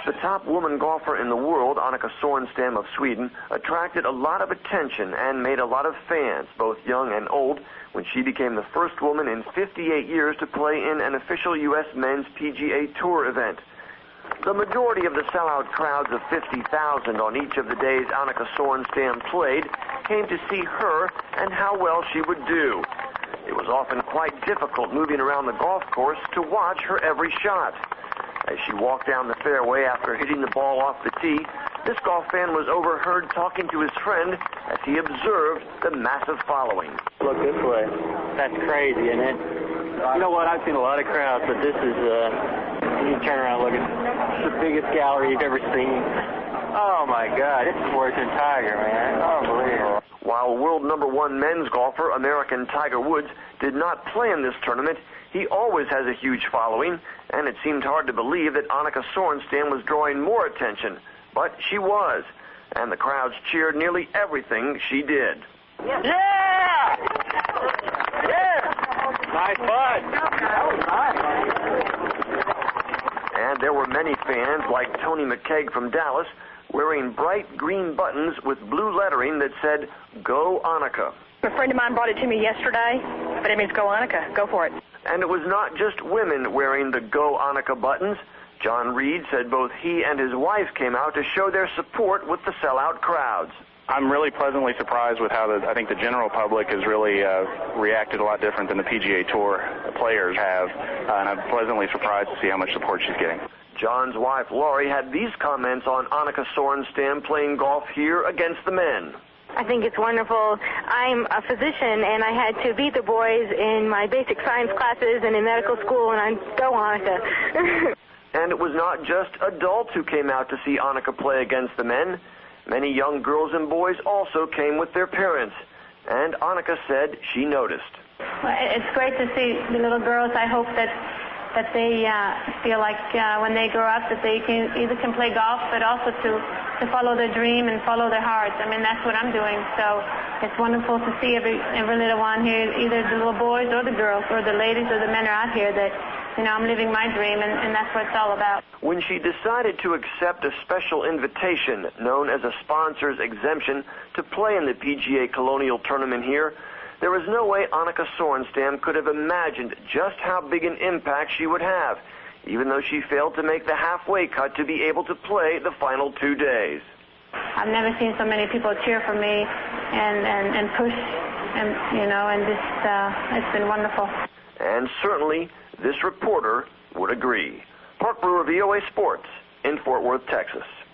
The top woman golfer in the world, Annika Sorenstam of Sweden, attracted a lot of attention and made a lot of fans, both young and old, when she became the first woman in 58 years to play in an official U.S. men's PGA Tour event. The majority of the sellout crowds of 50,000 on each of the days Annika Sorenstam played came to see her and how well she would do. It was often quite difficult moving around the golf course to watch her every shot. As she walked down the fairway after hitting the ball off the tee, this golf fan was overheard talking to his friend as he observed the massive following. Look this way. That's crazy, isn't it? You know what? I've seen a lot of crowds, but this is, you turn around and look at the biggest gallery you've ever seen. Oh, my God. This is worse than Tiger, man. Unbelievable. While world number one men's golfer, American Tiger Woods, did not play in this tournament, he always has a huge following, and it seemed hard to believe that Annika Sorenstam was drawing more attention. But she was, and the crowds cheered nearly everything she did. Yeah! Yeah! Nice putt. That was nice. And there were many fans, like Tony McKeag from Dallas, wearing bright green buttons with blue lettering that said, "Go Annika." A friend of mine brought it to me yesterday, but it means go Annika. Go for it. And it was not just women wearing the Go Annika buttons. John Reed said both he and his wife came out to show their support with the sellout crowds. I'm really pleasantly surprised with how I think the general public has really reacted a lot different than the PGA Tour players have, and I'm pleasantly surprised to see how much support she's getting. John's wife, Laurie, had these comments on Annika Sorenstam playing golf here against the men. I think it's wonderful. I'm a physician, and I had to beat the boys in my basic science classes and in medical school, and I go Annika. And it was not just adults who came out to see Annika play against the men. Many young girls and boys also came with their parents, and Annika said she noticed. Well, it's great to see the little girls. I hope that they feel like when they grow up that they can play golf, but also to follow their dream and follow their hearts. I mean, that's what I'm doing. So it's wonderful to see every little one here, either the little boys or the girls or the ladies or the men are out here that, you know, I'm living my dream, and that's what it's all about. When she decided to accept a special invitation known as a sponsor's exemption to play in the PGA Colonial Tournament here, there was no way Annika Sorenstam could have imagined just how big an impact she would have, even though she failed to make the halfway cut to be able to play the final 2 days. I've never seen so many people cheer for me and push, and you know, and just it's been wonderful. And certainly this reporter would agree. Park Brewer, VOA Sports, in Fort Worth, Texas.